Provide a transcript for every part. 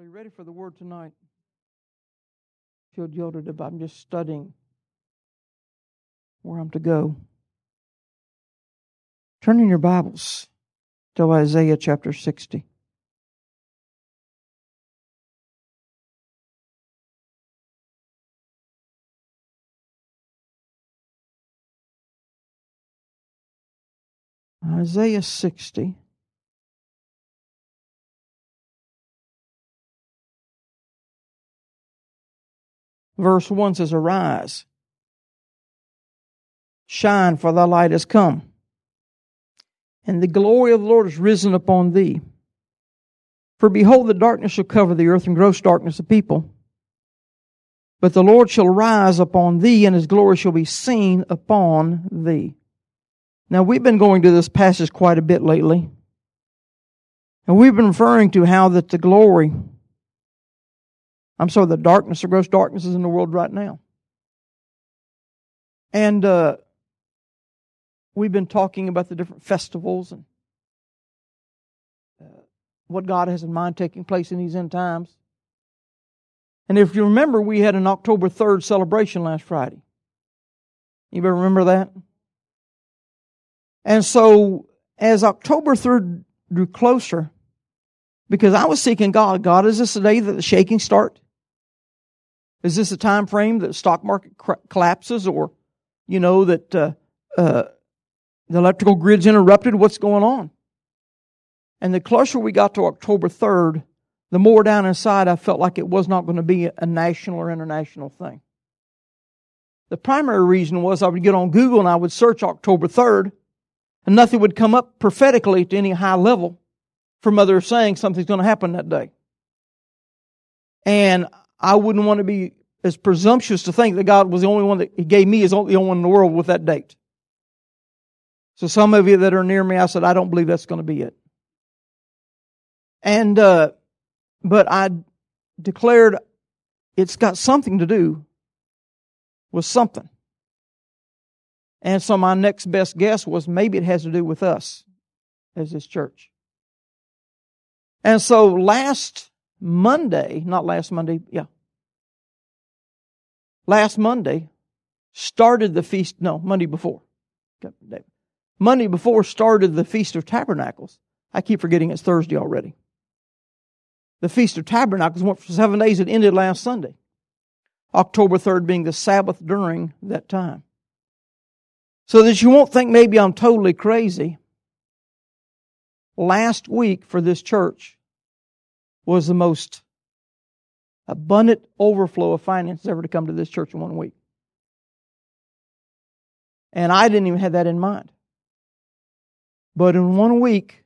ready for the word tonight? Feel jilted about I'm just studying where I'm to go. Turn in your Bibles to Isaiah chapter 60. Isaiah 60. Verse 1 says, Arise, shine, for thy light is come, and the glory of the Lord is risen upon thee. For behold, the darkness shall cover the earth, and gross darkness the people. But the Lord shall rise upon thee, and His glory shall be seen upon thee. Now, we've been going to this passage quite a bit lately, and we've been referring to how that the darkness, the gross darkness is in the world right now. And we've been talking about the different festivals and what God has in mind taking place in these end times. And if you remember, we had an October 3rd celebration last Friday. Anybody remember that? And so, as October 3rd drew closer, because I was seeking God, is this the day that the shakings start? Is this a time frame that the stock market collapses, or, that the electrical grid's interrupted? What's going on? And the closer we got to October 3rd, the more down inside I felt like it was not going to be a national or international thing. The primary reason was I would get on Google and I would search October 3rd, and nothing would come up prophetically to any high level from others saying something's going to happen that day. And I wouldn't want to be as presumptuous to think that God was the only one that He gave me is the only one in the world with that date. So some of you that are near me, I said, I don't believe that's going to be it. And, but I declared it's got something to do with something. And so my next best guess was maybe it has to do with us as this church. And so last Monday started the feast, Monday before. Monday before started the Feast of Tabernacles. I keep forgetting it's Thursday already. The Feast of Tabernacles went for 7 days. It ended last Sunday. October 3rd being the Sabbath during that time. So that you won't think maybe I'm totally crazy, last week for this church was the most abundant overflow of finances ever to come to this church in 1 week. And I didn't even have that in mind. But in 1 week,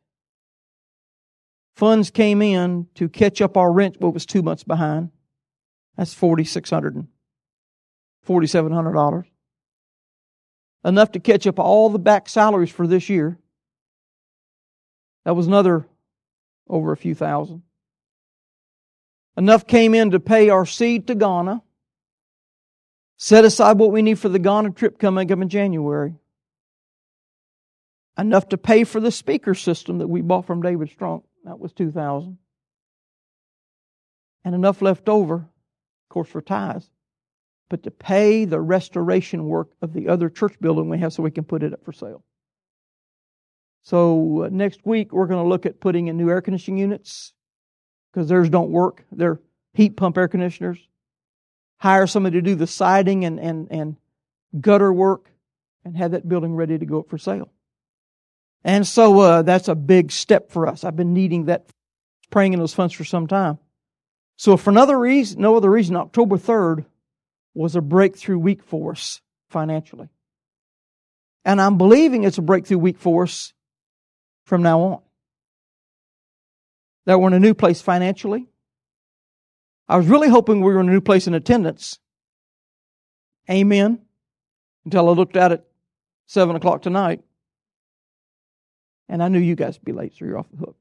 funds came in to catch up our rent, what was 2 months behind. That's $4,600 and $4,700. Enough to catch up all the back salaries for this year. That was another over a few thousand. Enough came in to pay our seed to Ghana. Set aside what we need for the Ghana trip coming up in January. Enough to pay for the speaker system that we bought from David Strunk. That was $2,000. And enough left over, of course, for tithes, but to pay the restoration work of the other church building we have so we can put it up for sale. So next week we're going to look at putting in new air conditioning units because theirs don't work. They're heat pump air conditioners. Hire somebody to do the siding and gutter work and have that building ready to go up for sale. And so that's a big step for us. I've been needing that, praying in those funds for some time. So for no other reason, October 3rd was a breakthrough week for us financially. And I'm believing it's a breakthrough week for us from now on. That we're in a new place financially. I was really hoping we were in a new place in attendance. Amen. Until I looked at it 7 o'clock tonight. And I knew you guys would be late, so you're off the hook.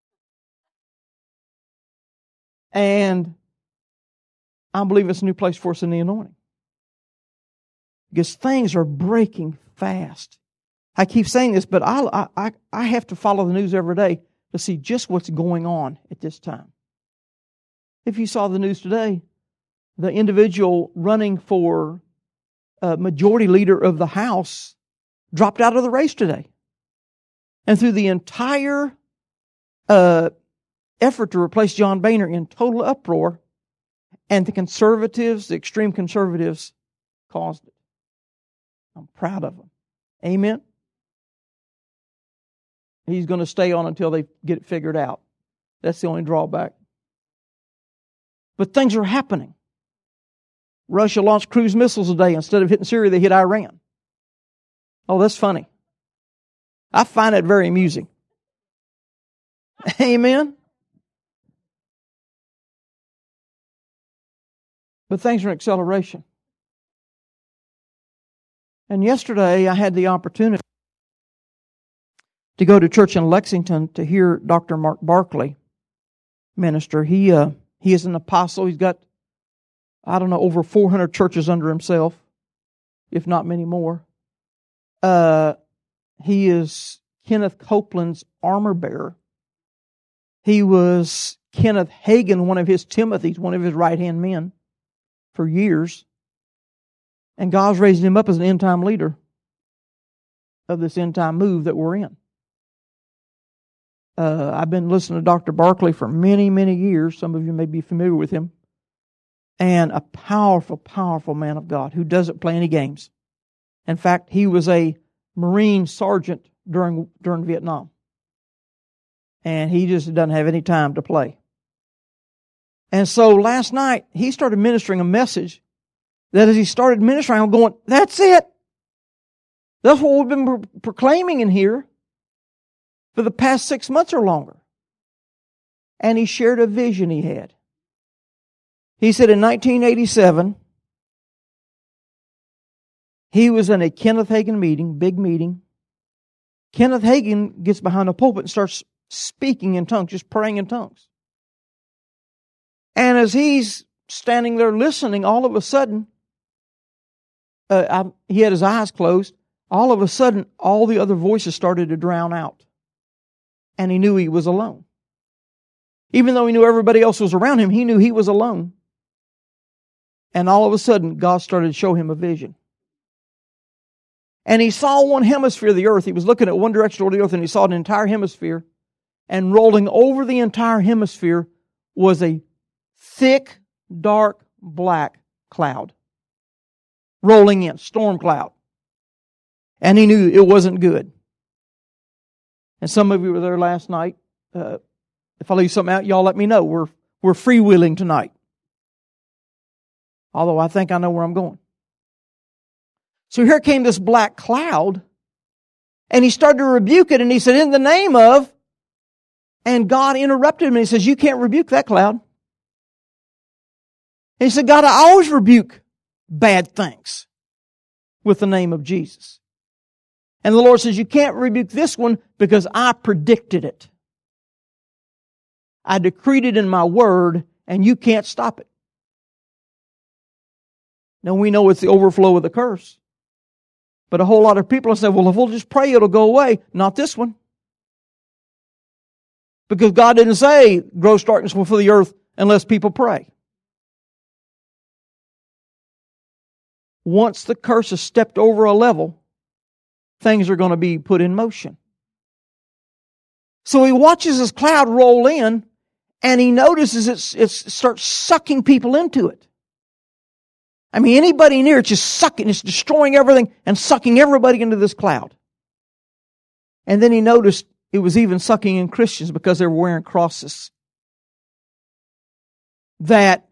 And I believe it's a new place for us in the anointing. Because things are breaking fast. I keep saying this, but I have to follow the news every day to see just what's going on at this time. If you saw the news today, the individual running for majority leader of the House dropped out of the race today. And through the entire effort to replace John Boehner, in total uproar, and the conservatives, the extreme conservatives, caused it. I'm proud of them. Amen? He's going to stay on until they get it figured out. That's the only drawback. But things are happening. Russia launched cruise missiles today. Instead of hitting Syria, they hit Iran. Oh, that's funny. I find it very amusing. Amen? But things are in acceleration. And yesterday I had the opportunity to go to church in Lexington to hear Dr. Mark Barkley minister. He is an apostle. He's got, over 400 churches under himself, if not many more. He is Kenneth Copeland's armor bearer. He was Kenneth Hagin, one of his Timothys, one of his right-hand men for years. And God's raised him up as an end-time leader of this end-time move that we're in. I've been listening to Dr. Barkley for many, many years. Some of you may be familiar with him. And a powerful, powerful man of God who doesn't play any games. In fact, he was a Marine sergeant during Vietnam. And he just doesn't have any time to play. And so last night, he started ministering a message that as he started ministering, I'm going, that's it. That's what we've been proclaiming in here for the past 6 months or longer. And he shared a vision he had. He said in 1987, he was in a Kenneth Hagin meeting, big meeting. Kenneth Hagin gets behind a pulpit and starts speaking in tongues, just praying in tongues. And as he's standing there listening, all of a sudden, he had his eyes closed. All of a sudden, all the other voices started to drown out. And he knew he was alone. Even though he knew everybody else was around him, he knew he was alone. And all of a sudden, God started to show him a vision. And he saw one hemisphere of the earth. He was looking at one direction of the earth, and he saw an entire hemisphere. And rolling over the entire hemisphere was a thick, dark, black cloud. Rolling in, storm cloud. And he knew it wasn't good. And some of you were there last night. If I leave something out, y'all let me know. We're freewheeling tonight. Although I think I know where I'm going. So here came this black cloud, and he started to rebuke it, and he said, in the name of, and God interrupted him, and he says, you can't rebuke that cloud. And he said, God, I always rebuke bad things with the name of Jesus. And the Lord says, you can't rebuke this one because I predicted it. I decreed it in my word, and you can't stop it. Now we know it's the overflow of the curse. But a whole lot of people say, well, if we'll just pray, it'll go away. Not this one. Because God didn't say gross darkness will fill the earth unless people pray. Once the curse has stepped over a level, things are going to be put in motion. So he watches this cloud roll in, and he notices it starts sucking people into it. I mean, anybody near it's just sucking, it's destroying everything and sucking everybody into this cloud. And then he noticed it was even sucking in Christians because they were wearing crosses. That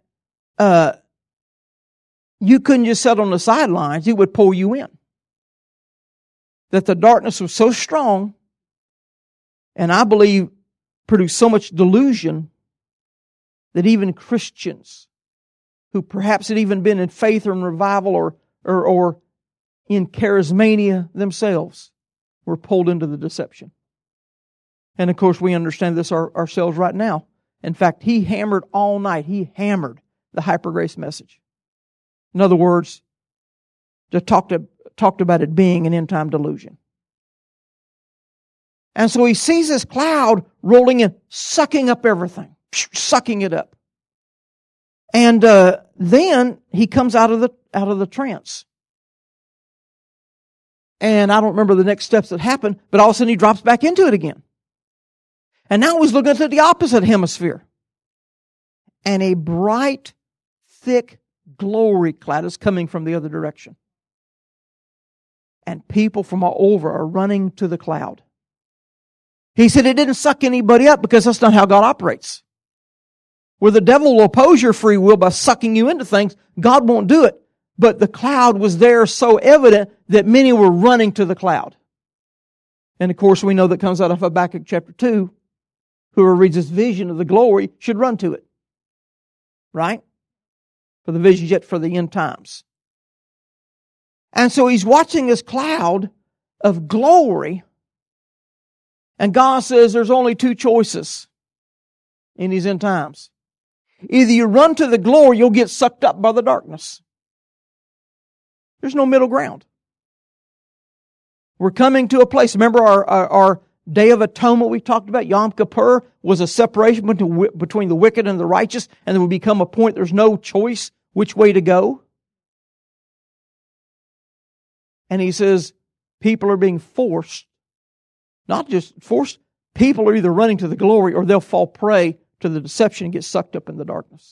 you couldn't just sit on the sidelines, it would pull you in. That the darkness was so strong, and I believe produced so much delusion, that even Christians who perhaps had even been in faith or in revival or in charismania themselves were pulled into the deception. And of course we understand this ourselves right now. In fact, he hammered all night. He hammered the hyper grace message. In other words, just talked about it being an end time delusion. And so he sees this cloud rolling in, sucking up everything, sucking it up. And then he comes out of the trance. And I don't remember the next steps that happened, but all of a sudden he drops back into it again. And now he's looking at the opposite hemisphere. And a bright, thick glory cloud is coming from the other direction. And people from all over are running to the cloud. He said it didn't suck anybody up because that's not how God operates. Where the devil will oppose your free will by sucking you into things, God won't do it. But the cloud was there so evident that many were running to the cloud. And of course we know that comes out of Habakkuk chapter 2. Whoever reads this vision of the glory should run to it. Right? For the vision yet for the end times. And so he's watching this cloud of glory. And God says there's only two choices in these end times. Either you run to the glory, you'll get sucked up by the darkness. There's no middle ground. We're coming to a place. Remember our Day of Atonement we talked about? Yom Kippur was a separation between the wicked and the righteous, and there would become a point there's no choice which way to go. And he says people are being forced, not just forced, people are either running to the glory or they'll fall prey to the deception and get sucked up in the darkness.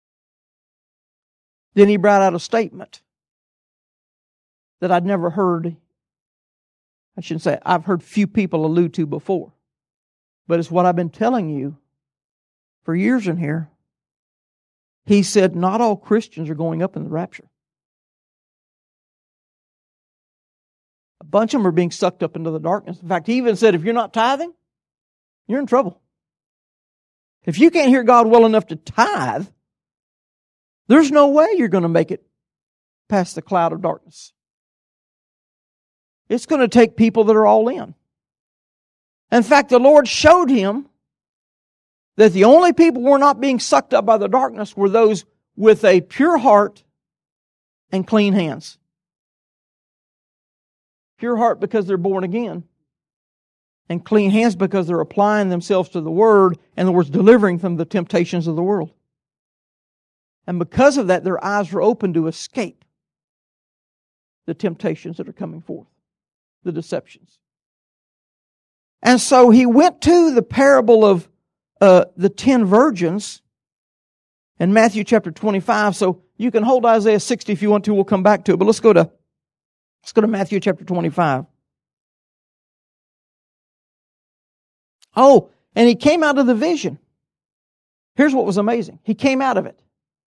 Then he brought out a statement that I'd never heard. I shouldn't say I've heard few people allude to before. But it's what I've been telling you for years in here. He said not all Christians are going up in the rapture. A bunch of them are being sucked up into the darkness. In fact, he even said if you're not tithing, you're in trouble. If you can't hear God well enough to tithe, there's no way you're going to make it past the cloud of darkness. It's going to take people that are all in. In fact, the Lord showed him that the only people who were not being sucked up by the darkness were those with a pure heart and clean hands. Pure heart because they're born again. And clean hands because they're applying themselves to the Word, in other words, delivering from the temptations of the world. And because of that, their eyes were open to escape the temptations that are coming forth, the deceptions. And so he went to the parable of the 10 virgins in Matthew chapter 25. So you can hold Isaiah 60 if you want to. We'll come back to it. But let's go to Matthew chapter 25. Oh, and he came out of the vision. Here's what was amazing. He came out of it.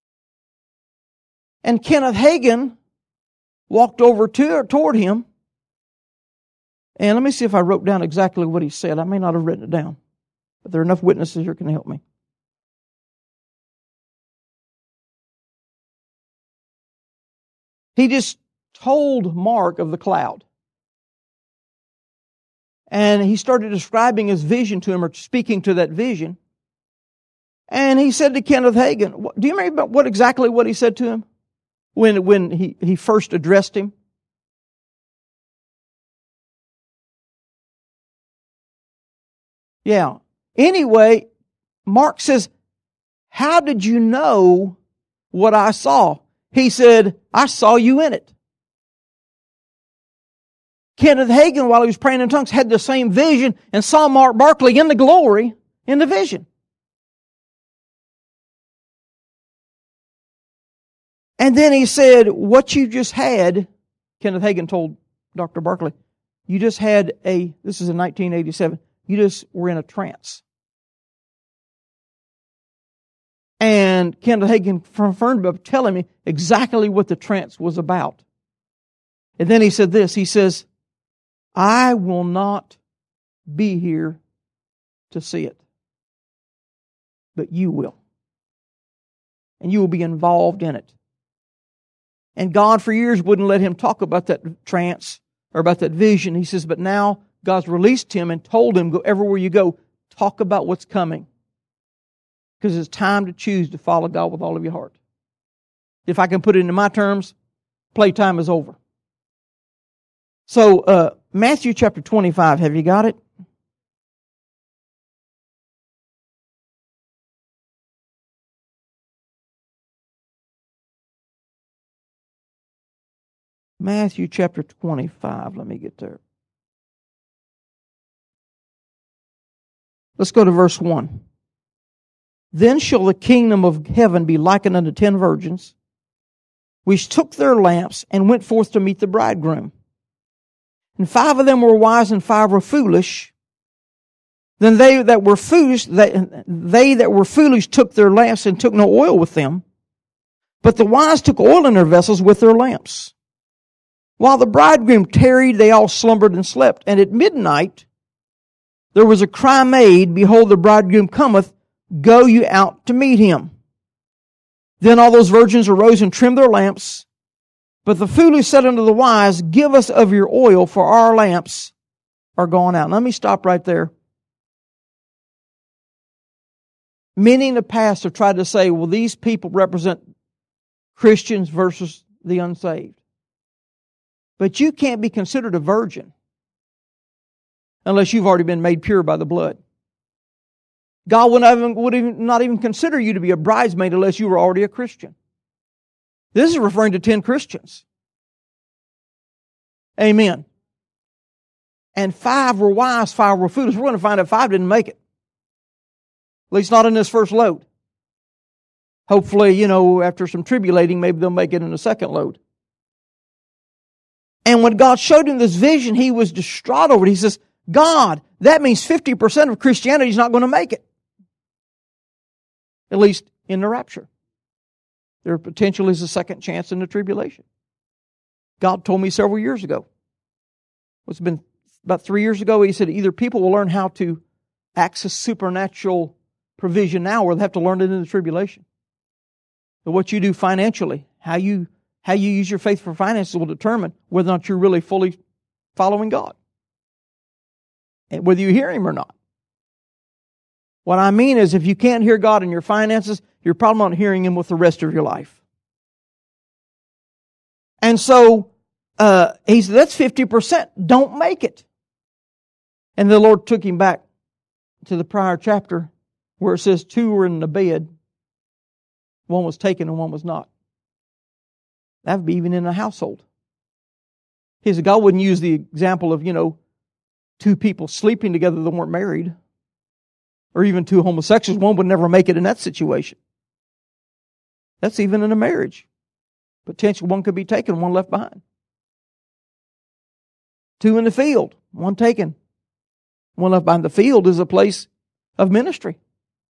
And Kenneth Hagin walked over toward him. And let me see if I wrote down exactly what he said. I may not have written it down. But there are enough witnesses here can help me. He just told Mark of the cloud. And he started describing his vision to him, or speaking to that vision. And he said to Kenneth Hagin, do you remember what he said to him when he first addressed him? Yeah. Anyway, Mark says, how did you know what I saw? He said, I saw you in it. Kenneth Hagin, while he was praying in tongues, had the same vision and saw Mark Barclay in the glory in the vision. And then he said, what you just had, Kenneth Hagin told Dr. Barclay, you just had this is in 1987, you just were in a trance. And Kenneth Hagin confirmed by telling me exactly what the trance was about. And then he said this, he says, I will not be here to see it, but you will. And you will be involved in it. And God for years wouldn't let him talk about that trance or about that vision. He says, but now God's released him and told him, go everywhere you go, talk about what's coming. Because it's time to choose to follow God with all of your heart. If I can put it into my terms, playtime is over. So, Matthew chapter 25, have you got it? Matthew chapter 25. Let me get there. Let's go to verse 1. Then shall the kingdom of heaven be likened unto 10 virgins, which took their lamps and went forth to meet the bridegroom. And 5 of them were wise and 5 were foolish. Then they that were foolish took their lamps and took no oil with them. But the wise took oil in their vessels with their lamps. While the bridegroom tarried, they all slumbered and slept. And at midnight there was a cry made, Behold, the bridegroom cometh, go you out to meet him. Then all those virgins arose and trimmed their lamps. But the foolish said unto the wise, Give us of your oil, for our lamps are gone out. Let me stop right there. Many in the past have tried to say, well, these people represent Christians versus the unsaved. But you can't be considered a virgin unless you've already been made pure by the blood. God would not even consider you to be a bridesmaid unless you were already a Christian. This is referring to 10 Christians. Amen. And 5 were wise, 5 were foolish. We're going to find out 5 didn't make it. At least not in this first load. Hopefully, after some tribulating, maybe they'll make it in the second load. And when God showed him this vision, he was distraught over it. He says, God, that means 50% of Christianity is not going to make it. At least in the rapture. There potentially is a second chance in the tribulation. God told me several years ago. It's been about 3 years ago. He said either people will learn how to access supernatural provision now, or they'll have to learn it in the tribulation. But what you do financially, how you use your faith for finances will determine whether or not you're really fully following God. And whether you hear Him or not. What I mean is if you can't hear God in your finances, you're probably not hearing Him with the rest of your life. And so, he said, that's 50%. Don't make it. And the Lord took him back to the prior chapter where it says 2 were in the bed. One was taken and one was not. That would be even in a household. He said God wouldn't use the example of, 2 people sleeping together that weren't married. Or even 2 homosexuals. One would never make it in that situation. That's even in a marriage. Potentially one could be taken, one left behind. 2 in the field, one taken, one left behind. The field is a place of ministry.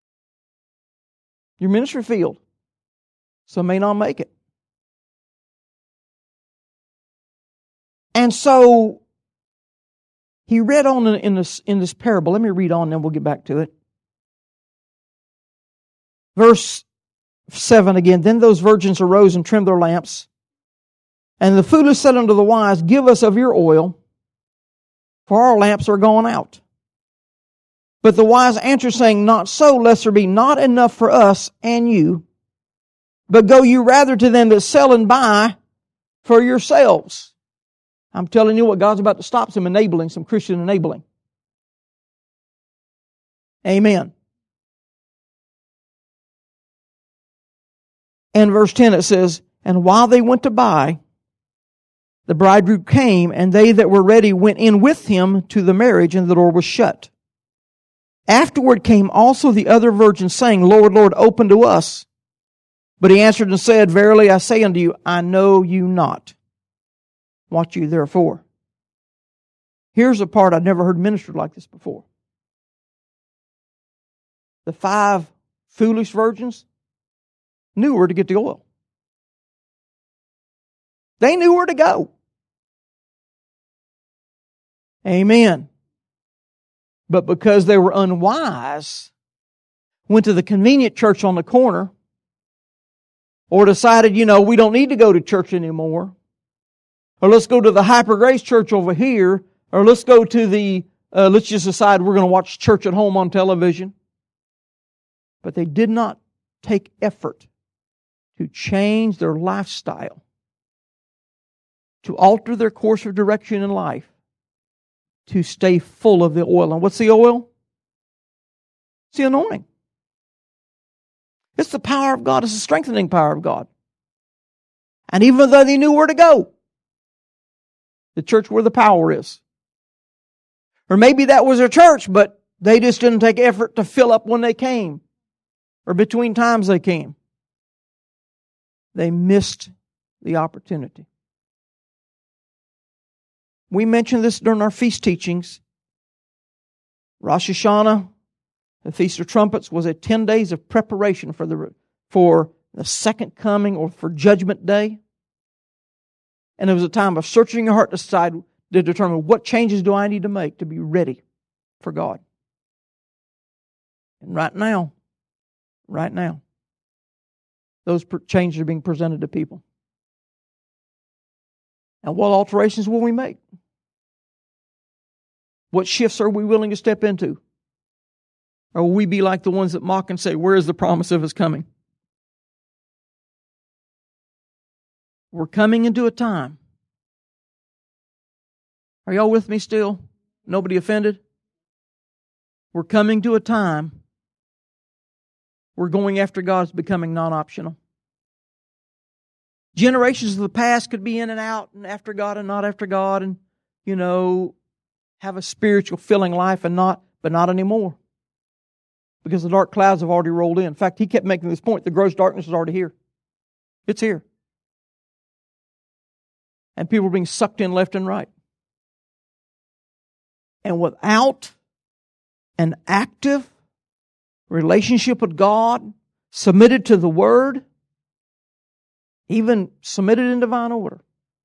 Your ministry field. Some may not make it. And so, he read on in this parable. Let me read on, then we'll get back to it. Verse 7 again. Then those virgins arose and trimmed their lamps. And the foolish said unto the wise, Give us of your oil, for our lamps are gone out. But the wise answered, saying, Not so, lest there be not enough for us and you. But go you rather to them that sell and buy for yourselves. I'm telling you what, God's about to stop some enabling, some Christian enabling. Amen. And verse 10 it says, And while they went to buy, the bridegroom came, and they that were ready went in with him to the marriage, and the door was shut. Afterward came also the other virgins, saying, Lord, Lord, open to us. But he answered and said, Verily I say unto you, I know you not. Watch you therefore. Here's a part I've never heard ministered like this before. The 5 foolish virgins knew where to get the oil. They knew where to go. Amen. But because they were unwise, went to the convenient church on the corner, or decided, we don't need to go to church anymore, or let's go to the Hyper Grace Church over here, or let's go to the, let's just decide we're going to watch church at home on television. But they did not take effort to change their lifestyle, to alter their course of direction in life, to stay full of the oil. And what's the oil? It's the anointing. It's the power of God. It's the strengthening power of God. And even though they knew where to go, The church where the power is. Or maybe that was their church, but they just didn't take effort to fill up when they came. Or between times they came. They missed the opportunity. We mentioned this during our feast teachings. Rosh Hashanah, the Feast of Trumpets, was 10 days of preparation for the second coming or for Judgment Day. And it was a time of searching your heart to determine what changes do I need to make to be ready for God. And right now, those changes are being presented to people. And what alterations will we make? What shifts are we willing to step into? Or will we be like the ones that mock and say, where is the promise of His coming? We're coming into a time. Are y'all with me still? Nobody offended? We're coming to a time where going after God is becoming non-optional. Generations of the past could be in and out and after God and not after God and, have a spiritual filling life but not anymore. Because the dark clouds have already rolled in. In fact, he kept making this point, the gross darkness is already here. It's here. And people are being sucked in left and right. And without an active relationship with God, submitted to the Word, even submitted in divine order.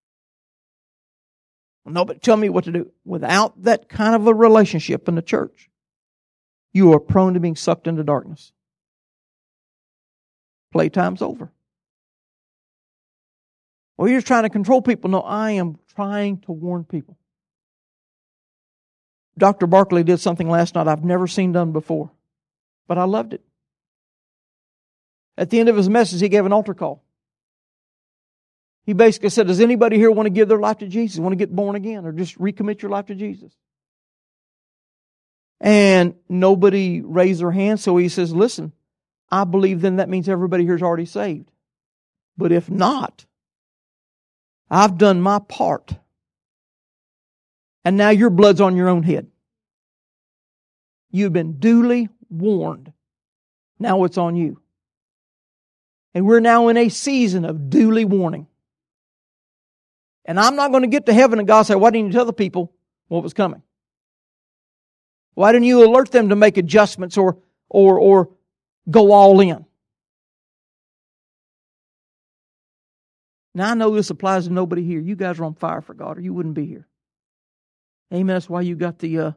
No, but tell me what to do. Without that kind of a relationship in the church, you are prone to being sucked into darkness. Playtime's over. Well, you're trying to control people. No, I am trying to warn people. Dr. Barkley did something last night I've never seen done before, but I loved it. At the end of his message, he gave an altar call. He basically said, does anybody here want to give their life to Jesus, want to get born again, or just recommit your life to Jesus? And nobody raised their hand, so he says, listen, I believe then that means everybody here is already saved. But if not, I've done my part. And now your blood's on your own head. You've been duly warned. Now it's on you. And we're now in a season of duly warning. And I'm not going to get to heaven and God say, why didn't you tell the people what was coming? Why didn't you alert them to make adjustments or go all in? Now I know this applies to nobody here. You guys are on fire for God or you wouldn't be here. Amen. That's why you got the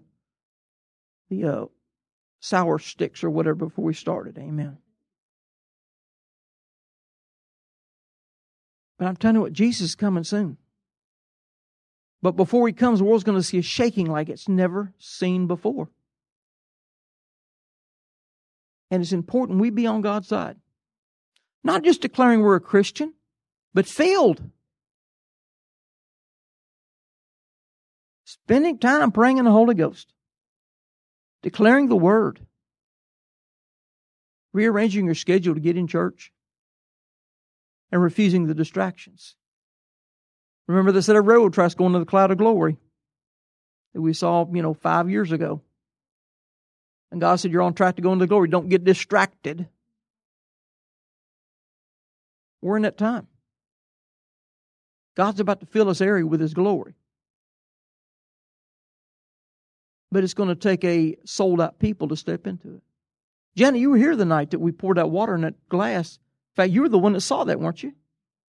sour sticks or whatever before we started. Amen. But I'm telling you what, Jesus is coming soon. But before He comes, the world's going to see a shaking like it's never seen before. And it's important we be on God's side. Not just declaring we're a Christian, but filled. Spending time praying in the Holy Ghost. Declaring the Word. Rearranging your schedule to get in church. And refusing the distractions. Remember they said a railroad track's going to the cloud of glory that we saw, 5 years ago. And God said, you're on track to go into the glory. Don't get distracted. We're in that time. God's about to fill this area with His glory. But it's going to take a sold-out people to step into it. Jenny, you were here the night that we poured out water in that glass. In fact, you were the one that saw that, weren't you?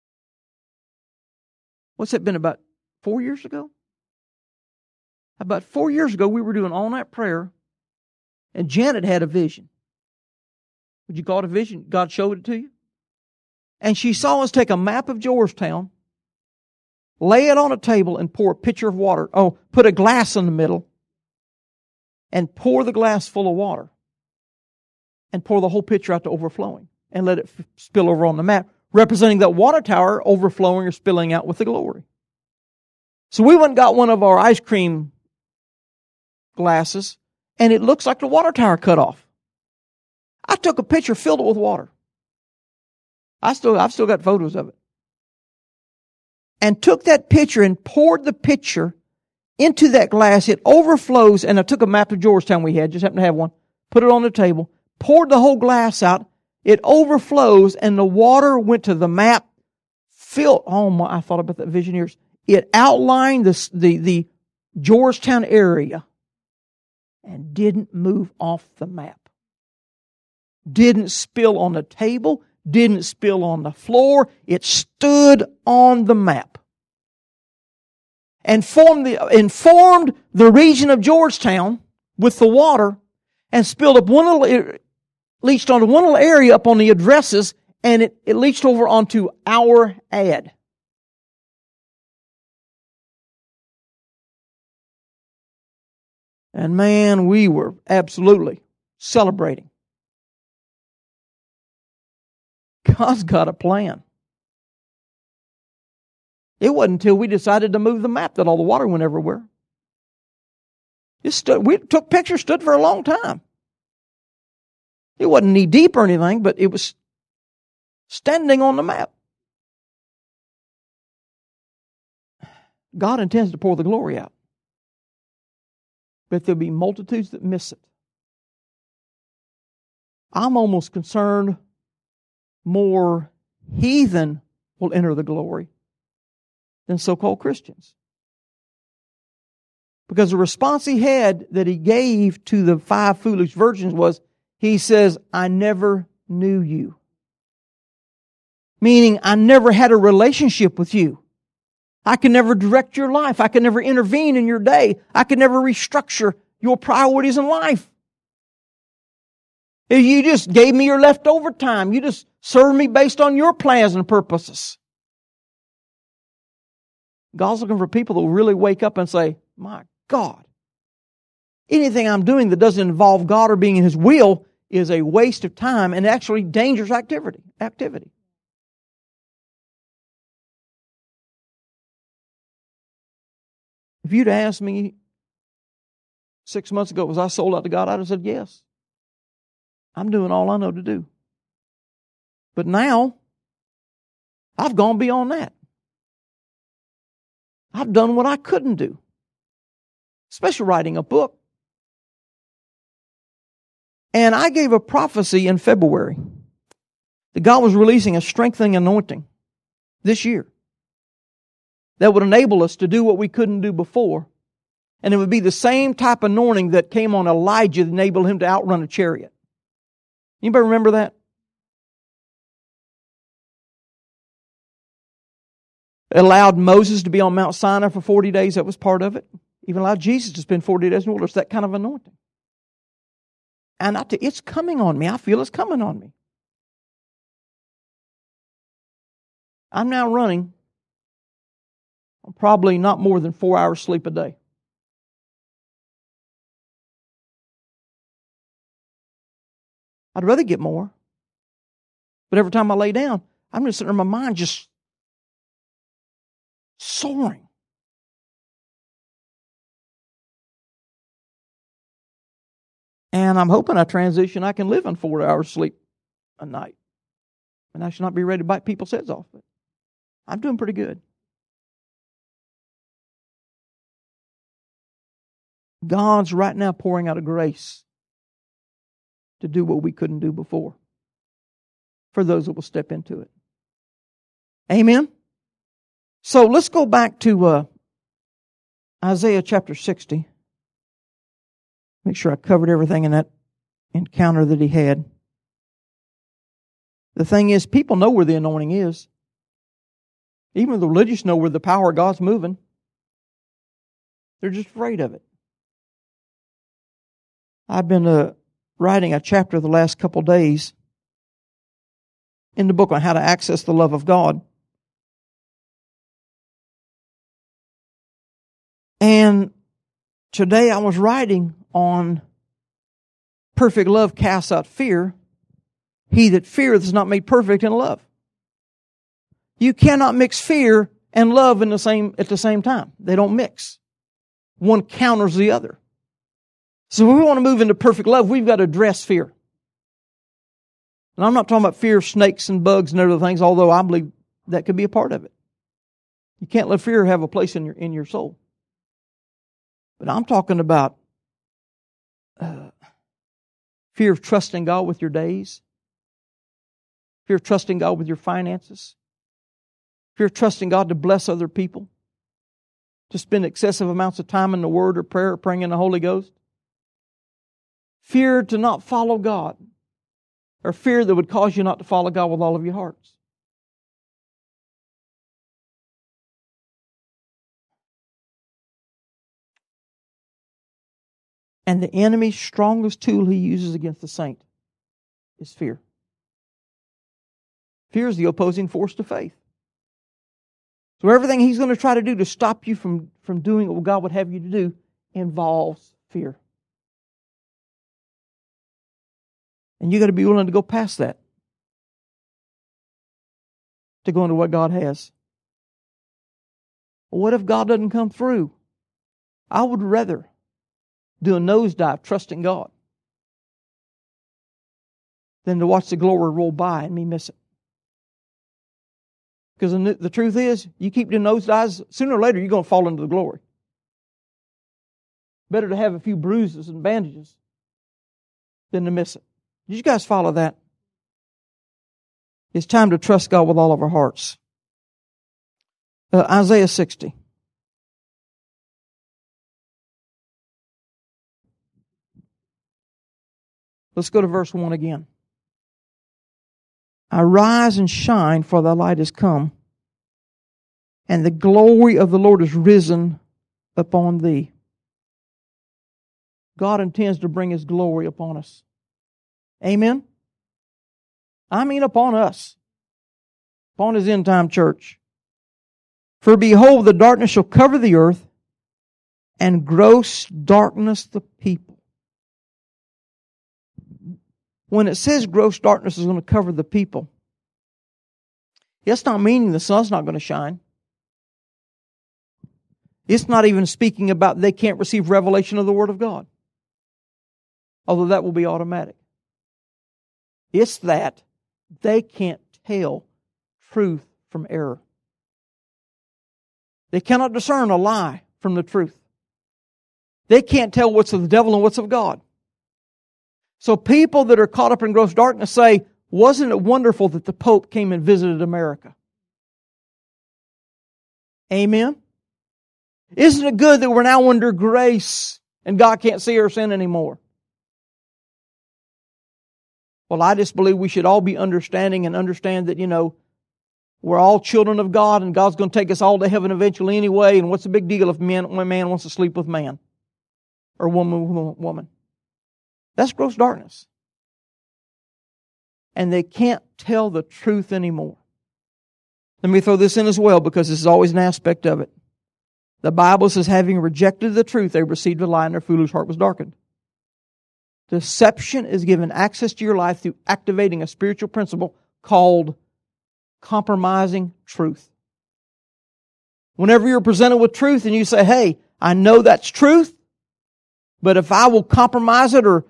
What's that been, about 4 years ago? About 4 years ago, we were doing all-night prayer, and Janet had a vision. Would you call it a vision? God showed it to you? And she saw us take a map of Georgetown, lay it on a table, and pour a pitcher of water. Oh, put a glass in the middle, and pour the glass full of water, and pour the whole pitcher out to overflowing, and let it spill over on the map, representing that water tower overflowing or spilling out with the glory. So we went and got one of our ice cream glasses, and it looks like the water tower cut off. I took a pitcher, filled it with water. I've still got photos of it. and took that pitcher and poured the pitcher into that glass. It overflows, and I took a map of Georgetown we had, just happened to have one, put it on the table, poured the whole glass out. It overflows, and the water went to the map, filled, oh my, I thought about that Visioneers. It outlined the Georgetown area and didn't move off the map. Didn't spill on the table, didn't spill on the floor. It stood on the map. And informed the region of Georgetown with the water, and spilled up leached onto one little area up on the addresses, and it leached over onto our ad. And man, we were absolutely celebrating. God's got a plan. It wasn't until we decided to move the map that all the water went everywhere. We took pictures, stood for a long time. It wasn't knee deep or anything, but it was standing on the map. God intends to pour the glory out. But there'll be multitudes that miss it. I'm almost concerned more heathen will enter the glory than so-called Christians. Because the response he had that he gave to the 5 foolish virgins was, he says, I never knew you. Meaning, I never had a relationship with you. I can never direct your life. I can never intervene in your day. I can never restructure your priorities in life. If you just gave me your leftover time, you just served me based on your plans and purposes. God's looking for people that will really wake up and say, my God, anything I'm doing that doesn't involve God or being in His will is a waste of time and actually dangerous activity. If you'd asked me 6 months ago, was I sold out to God? I'd have said yes. I'm doing all I know to do. But now, I've gone beyond that. I've done what I couldn't do. Especially writing a book. And I gave a prophecy in February that God was releasing a strengthening anointing this year that would enable us to do what we couldn't do before. And it would be the same type of anointing that came on Elijah that enabled him to outrun a chariot. Anybody remember that? It allowed Moses to be on Mount Sinai for 40 days. That was part of it. Even allowed Jesus to spend 40 days in the wilderness. That kind of anointing. And it's coming on me. I feel it's coming on me. I'm now running on probably not more than 4 hours sleep a day. I'd rather get more. But every time I lay down, I'm just sitting there, my mind just soaring. And I'm hoping I transition, I can live on 4 hours sleep a night. And I should not be ready to bite people's heads off. But I'm doing pretty good. God's right now pouring out a grace to do what we couldn't do before. For those that will step into it. Amen? So let's go back to Isaiah chapter 60. Make sure I covered everything in that encounter that he had. The thing is, people know where the anointing is. Even the religious know where the power of God's moving. They're just afraid of it. I've been writing a chapter the last couple days in the book on how to access the love of God. And today I was writing on perfect love casts out fear. He that feareth is not made perfect in love. You cannot mix fear and love at the same time. They don't mix. One counters the other. So if we want to move into perfect love, we've got to address fear. And I'm not talking about fear of snakes and bugs and other things, although I believe that could be a part of it. You can't let fear have a place in your soul. But I'm talking about fear of trusting God with your days, fear of trusting God with your finances, fear of trusting God to bless other people, to spend excessive amounts of time in the Word or prayer or praying in the Holy Ghost. Fear to not follow God, or fear that would cause you not to follow God with all of your hearts. And the enemy's strongest tool he uses against the saint is fear. Fear is the opposing force to faith. So everything he's going to try to do to stop you from doing what God would have you to do involves fear. And you got to be willing to go past that, to go into what God has. What if God doesn't come through? I would rather do a nosedive trusting God than to watch the glory roll by and me miss it. Because the truth is, you keep doing nosedives, sooner or later you're going to fall into the glory. Better to have a few bruises and bandages than to miss it. Did you guys follow that? It's time to trust God with all of our hearts. Isaiah 60. Let's go to verse 1 again. Arise and shine, for thy light is come, and the glory of the Lord is risen upon thee. God intends to bring His glory upon us. Amen? I mean upon us. Upon His end-time church. For behold, the darkness shall cover the earth, and gross darkness the people. When it says gross darkness is going to cover the people, it's not meaning the sun's not going to shine. It's not even speaking about they can't receive revelation of the Word of God. Although that will be automatic. It's that they can't tell truth from error. They cannot discern a lie from the truth. They can't tell what's of the devil and what's of God. So people that are caught up in gross darkness say, wasn't it wonderful that the Pope came and visited America? Amen? Isn't it good that we're now under grace and God can't see our sin anymore? Well, I just believe we should all be understanding and understand that, we're all children of God and God's going to take us all to heaven eventually anyway. And what's the big deal if one man wants to sleep with man or woman with woman? That's gross darkness. And they can't tell the truth anymore. Let me throw this in as well because this is always an aspect of it. The Bible says, having rejected the truth, they received a lie and their foolish heart was darkened. Deception is given access to your life through activating a spiritual principle called compromising truth. Whenever you're presented with truth and you say, hey, I know that's truth, but if I will compromise it or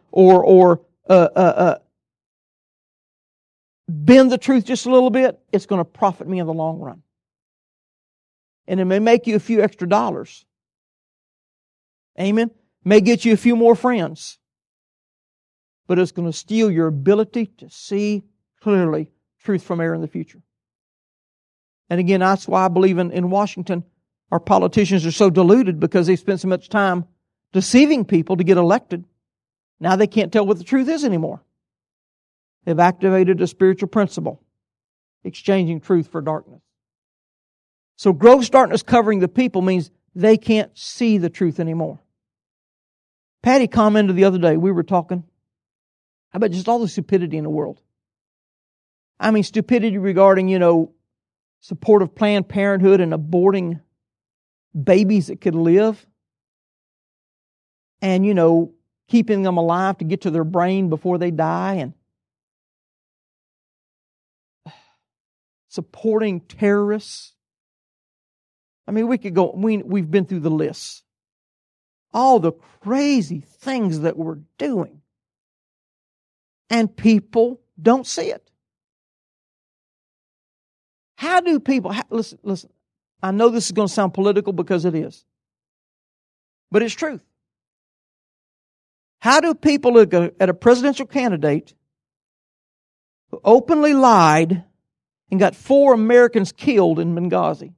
bend the truth just a little bit, it's going to profit me in the long run. And it may make you a few extra dollars. Amen? May get you a few more friends. But it's going to steal your ability to see clearly truth from error in the future. And again, that's why I believe in Washington, our politicians are so deluded because they spent so much time deceiving people to get elected. Now they can't tell what the truth is anymore. They've activated a spiritual principle, exchanging truth for darkness. So gross darkness covering the people means they can't see the truth anymore. Patty commented the other day, we were talking about just all the stupidity in the world. I mean, stupidity regarding, support of Planned Parenthood and aborting babies that could live. And, keeping them alive to get to their brain before they die. And supporting terrorists. I mean, we could go, we've been through the list. All the crazy things that we're doing. And people don't see it. How do people, listen, I know this is going to sound political because it is. But it's truth. How do people look at a presidential candidate who openly lied and got 4 Americans killed in Benghazi,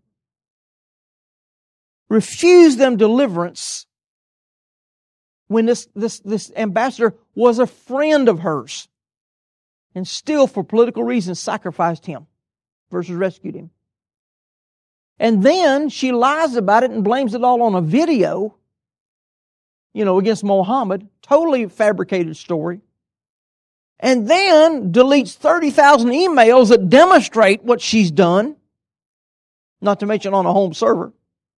refuse them deliverance when this ambassador was a friend of hers and still for political reasons sacrificed him versus rescued him? And then she lies about it and blames it all on a video, against Mohammed. Totally fabricated story. And then deletes 30,000 emails that demonstrate what she's done, not to mention on a home server.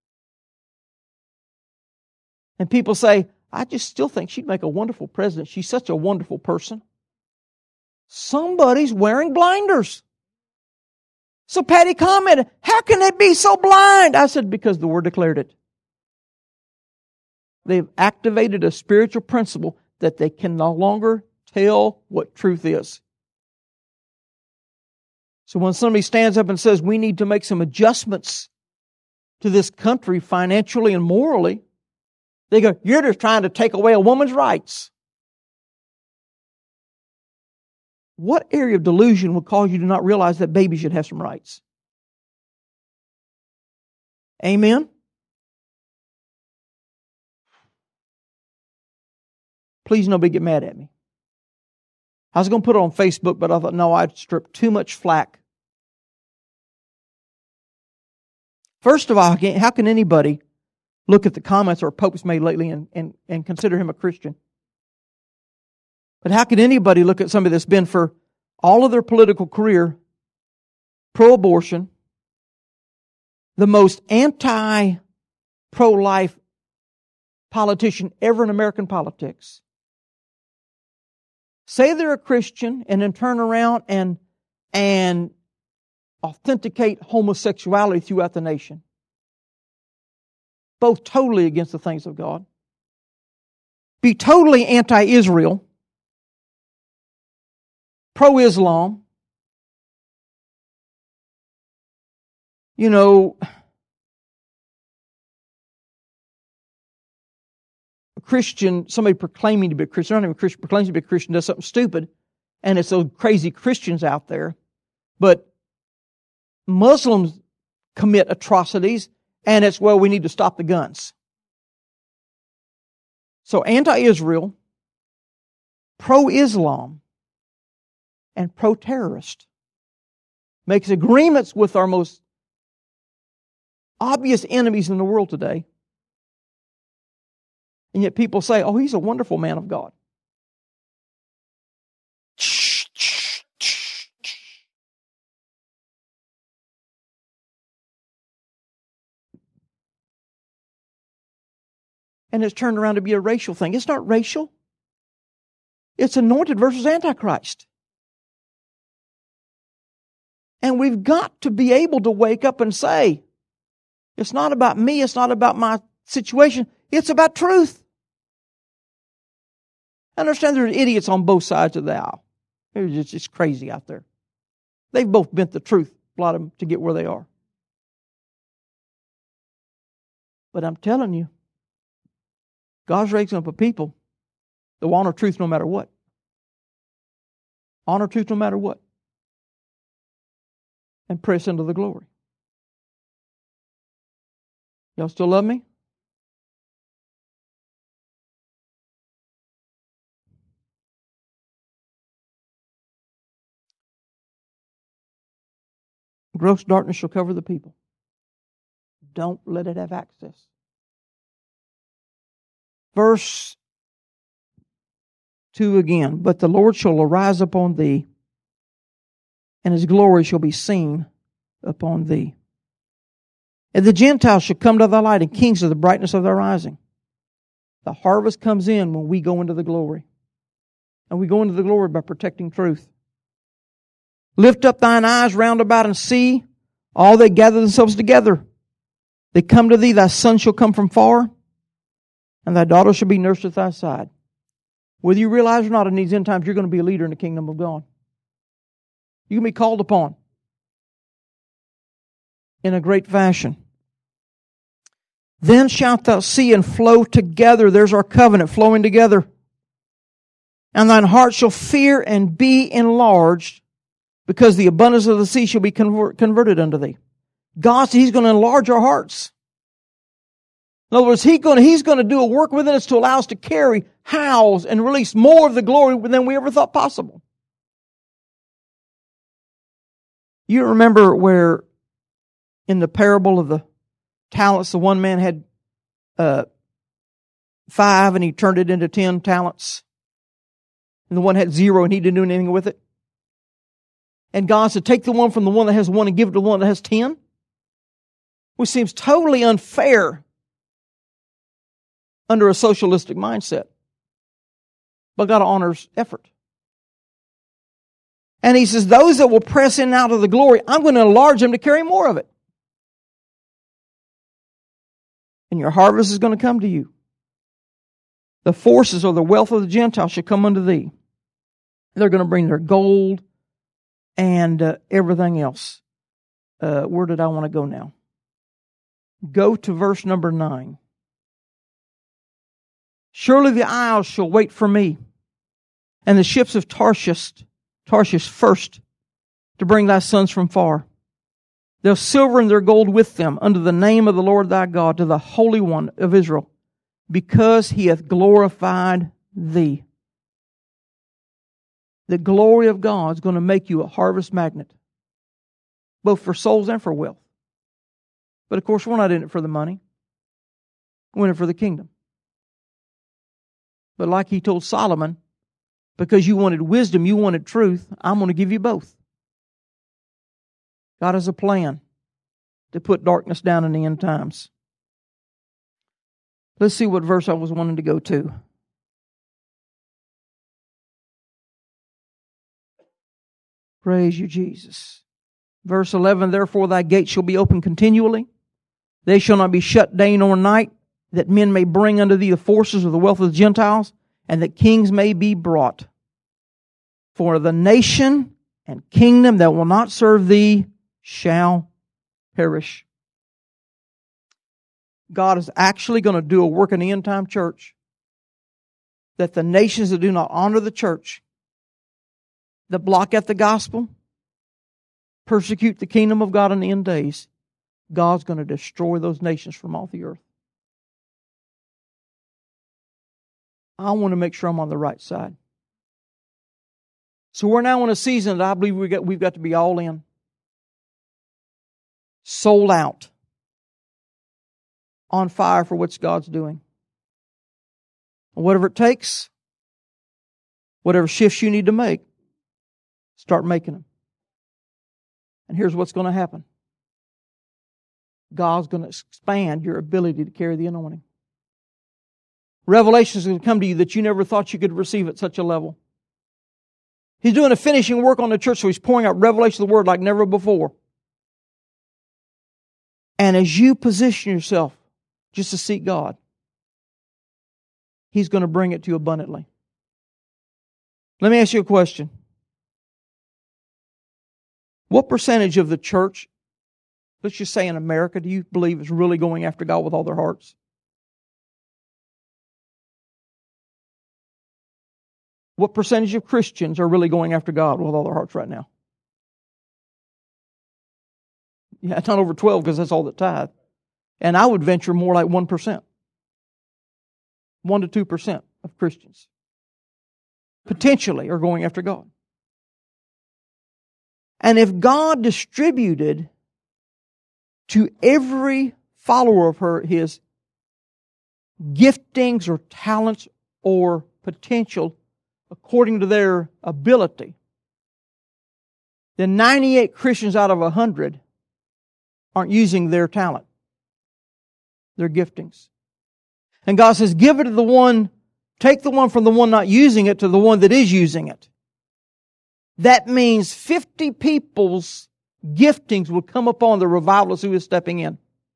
And people say, I just still think she'd make a wonderful president. She's such a wonderful person. Somebody's wearing blinders. So Patty commented, how can they be so blind? I said, because the Word declared it. They've activated a spiritual principle that they can no longer tell what truth is. So when somebody stands up and says, we need to make some adjustments to this country financially and morally, they go, you're just trying to take away a woman's rights. What area of delusion would cause you to not realize that babies should have some rights? Amen? Please nobody get mad at me. I was going to put it on Facebook, but I thought, no, I'd strip too much flack. First of all, how can anybody look at the comments our Pope's made lately and consider him a Christian? But how can anybody look at somebody that's been for all of their political career pro-abortion, the most anti-pro-life politician ever in American politics, say they're a Christian and then turn around and authenticate homosexuality throughout the nation? Both totally against the things of God. Be totally anti-Israel, pro-Islam. A Christian, somebody proclaiming to be a Christian, not even a Christian, proclaims to be a Christian, does something stupid, and it's those crazy Christians out there. But Muslims commit atrocities, and it's, we need to stop the guns. So anti-Israel, pro-Islam, and pro-terrorist makes agreements with our most obvious enemies in the world today. And yet people say, oh, he's a wonderful man of God. And it's turned around to be a racial thing. It's not racial. It's anointed versus Antichrist. And we've got to be able to wake up and say, it's not about me, it's not about my situation, it's about truth. I understand there's idiots on both sides of the aisle. It's just crazy out there. They've both bent the truth, a lot of them, to get where they are. But I'm telling you, God's raising up a people that will honor truth no matter what. Honor truth no matter what. And press into the glory. Y'all still love me? Gross darkness shall cover the people. Don't let it have access. Verse 2 again. But the Lord shall arise upon thee, and His glory shall be seen upon thee. And the Gentiles shall come to thy light, and kings to the brightness of thy rising. The harvest comes in when we go into the glory. And we go into the glory by protecting truth. Lift up thine eyes round about and see all that gather themselves together. They come to thee, thy son shall come from far, and thy daughter shall be nursed at thy side. Whether you realize or not, in these end times, you're going to be a leader in the kingdom of God. You can be called upon in a great fashion. Then shalt thou see and flow together. There's our covenant flowing together. And thine heart shall fear and be enlarged, because the abundance of the sea shall be converted unto thee. God said He's going to enlarge our hearts. In other words, He's going to do a work within us to allow us to carry, house, and release more of the glory than we ever thought possible. You remember where in the parable of the talents, the one man had 5 and he turned it into 10 talents. And the one had 0 and he didn't do anything with it. And God said, take the one from the one that has 1 and give it to the one that has 10. Which seems totally unfair under a socialistic mindset. But God honors effort. And He says, those that will press in out of the glory, I'm going to enlarge them to carry more of it. And your harvest is going to come to you. The forces or the wealth of the Gentiles shall come unto thee. They're going to bring their gold and everything else. Where did I want to go now? Go to verse number 9. Surely the isles shall wait for me, and the ships of Tarshish first, to bring thy sons from far. Their silver and their gold with them, unto the name of the Lord thy God, to the Holy One of Israel, because He hath glorified thee. The glory of God is going to make you a harvest magnet, both for souls and for wealth. But of course, we're not in it for the money. We're in it for the kingdom. But like He told Solomon, because you wanted wisdom, you wanted truth, I'm going to give you both. God has a plan to put darkness down in the end times. Let's see what verse I was wanting to go to. Praise you, Jesus. Verse 11, therefore thy gates shall be open continually. They shall not be shut day nor night, that men may bring unto thee the forces of the wealth of the Gentiles, and that kings may be brought. For the nation and kingdom that will not serve thee shall perish. God is actually going to do a work in the end time church, that the nations that do not honor the church, that block at the gospel, persecute the kingdom of God in the end days, God's going to destroy those nations from off the earth. I want to make sure I'm on the right side. So we're now in a season that I believe we've got to be all in. Sold out. On fire for what God's doing. Whatever it takes, whatever shifts you need to make, start making them. And here's what's going to happen. God's going to expand your ability to carry the anointing. Revelation is going to come to you that you never thought you could receive at such a level. He's doing a finishing work on the church, so He's pouring out revelation of the Word like never before. And as you position yourself just to seek God, He's going to bring it to you abundantly. Let me ask you a question. What percentage of the church, let's just say in America, do you believe is really going after God with all their hearts? What percentage of Christians are really going after God with all their hearts right now? Yeah, it's not over 12 because that's all that tithe. And I would venture more like 1%. 1 to 2% of Christians potentially are going after God. And if God distributed to every follower of His giftings or talents or potential according to their ability, then 98 Christians out of 100 aren't using their talent, their giftings. And God says, give it to the one, take the one from the one not using it to the one that is using it. That means 50 people's giftings will come upon the revivalist who is stepping in.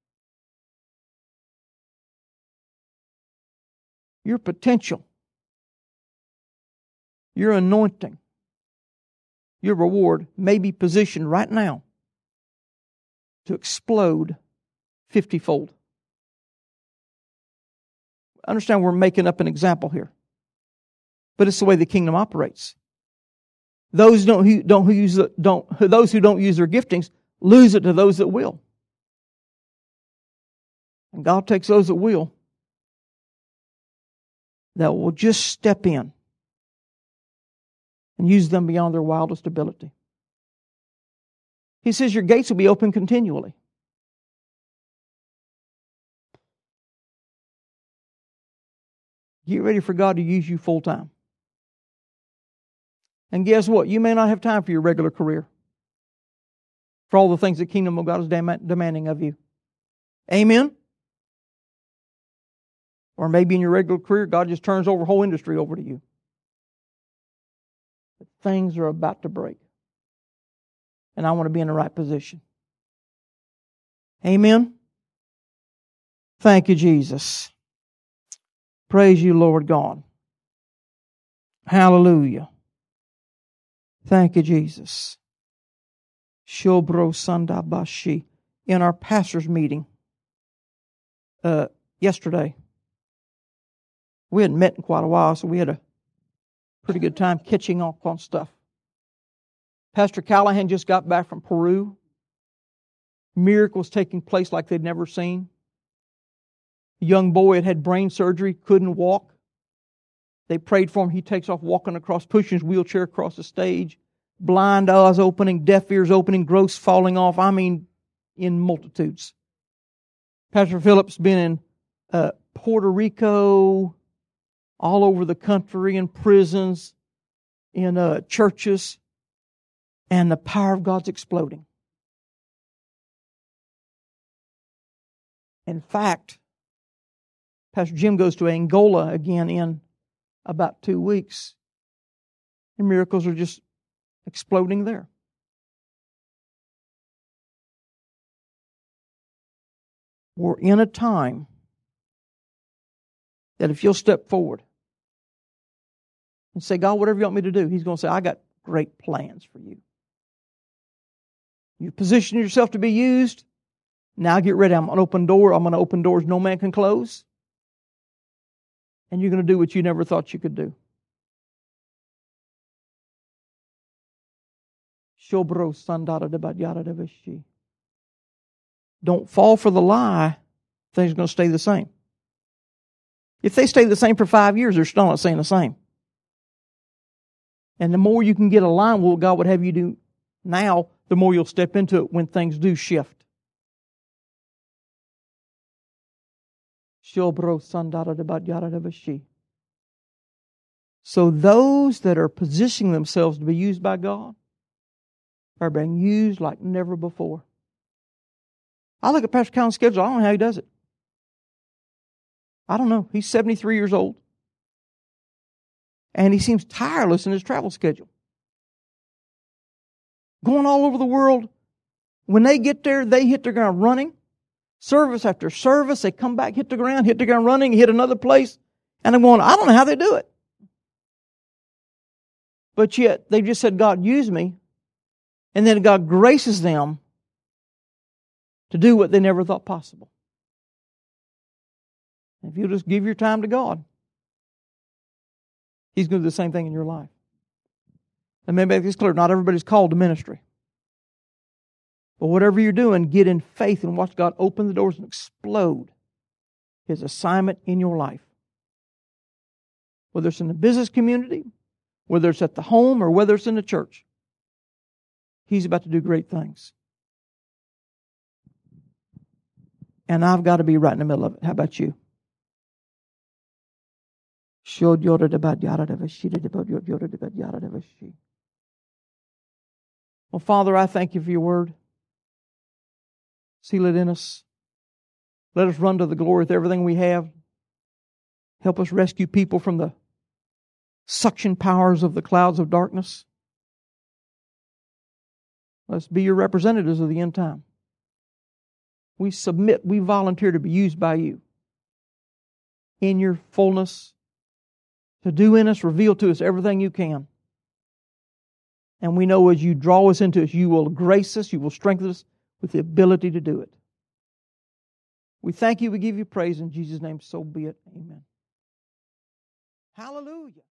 Your potential, your anointing, your reward may be positioned right now to explode 50-fold. understand we're making up an example here. But it's the way the kingdom operates. Those who don't use their giftings lose it to those that will. And God takes those that will just step in and use them beyond their wildest ability. He says your gates will be open continually. Get ready for God to use you full time. And guess what? You may not have time for your regular career, for all the things the kingdom of God is demanding of you. Amen? Or maybe in your regular career, God just turns over whole industry over to you. But things are about to break. And I want to be in the right position. Amen? Thank you, Jesus. Praise you, Lord God. Hallelujah. Thank you, Jesus. Shobro Sandabashi. In our pastor's meeting yesterday, we hadn't met in quite a while, so we had a pretty good time catching up on stuff. Pastor Callahan just got back from Peru. Miracles taking place like they'd never seen. A young boy had brain surgery, couldn't walk. They prayed for him. He takes off walking across, pushing his wheelchair across the stage. Blind eyes opening, deaf ears opening, growths falling off. I mean, in multitudes. Pastor Phillips been in Puerto Rico, all over the country, in prisons, in churches, and the power of God's exploding. In fact, Pastor Jim goes to Angola again in about 2 weeks. And miracles are just exploding there. We're in a time that if you'll step forward and say, God, whatever you want me to do, He's going to say, I got great plans for you. You position yourself to be used. Now get ready. I'm going to open doors no man can close. And you're going to do what you never thought you could do. Don't fall for the lie. Things are going to stay the same. If they stay the same for 5 years, they're still not staying the same. And the more you can get aligned with what God would have you do now, the more you'll step into it when things do shift. So those that are positioning themselves to be used by God are being used like never before. I look at Pastor Cowan's schedule. I don't know how he does it. I don't know. He's 73 years old. And he seems tireless in his travel schedule. Going all over the world. When they get there, they hit the ground running. Service after service, they come back, hit the ground running, hit another place. And I'm going, I don't know how they do it. But yet, they just said, God, use me. And then God graces them to do what they never thought possible. If you just give your time to God, He's going to do the same thing in your life. And maybe make this clear, not everybody's called to ministry. But whatever you're doing, get in faith and watch God open the doors and explode His assignment in your life. Whether it's in the business community, whether it's at the home, or whether it's in the church. He's about to do great things. And I've got to be right in the middle of it. How about you? Well, Father, I thank you for your word. Seal it in us. Let us run to the glory with everything we have. Help us rescue people from the suction powers of the clouds of darkness. Let's be your representatives of the end time. We submit, we volunteer to be used by you in your fullness, to do in us, reveal to us everything you can. And we know as you draw us into it, you will grace us, you will strengthen us with the ability to do it. We thank you, we give you praise in Jesus' name, so be it. Amen. Hallelujah.